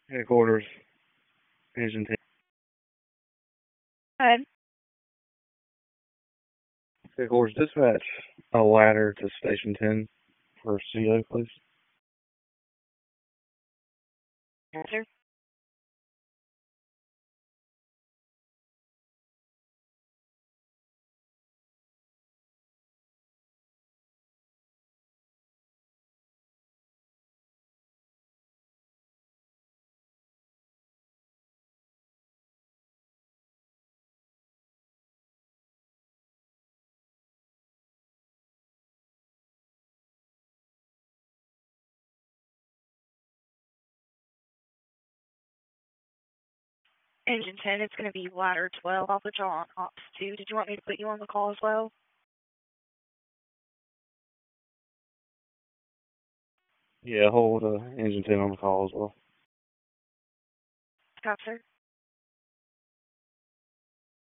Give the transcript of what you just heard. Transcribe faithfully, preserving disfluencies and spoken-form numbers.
Headquarters, Engine ten. Good. Headquarters dispatch, a ladder to Station ten for C O, please. Answer. Engine ten, it's going to be ladder twelve. I'll put you on ops two. Did you want me to put you on the call as well? Yeah, hold uh, Engine ten on the call as well. Stop, sir.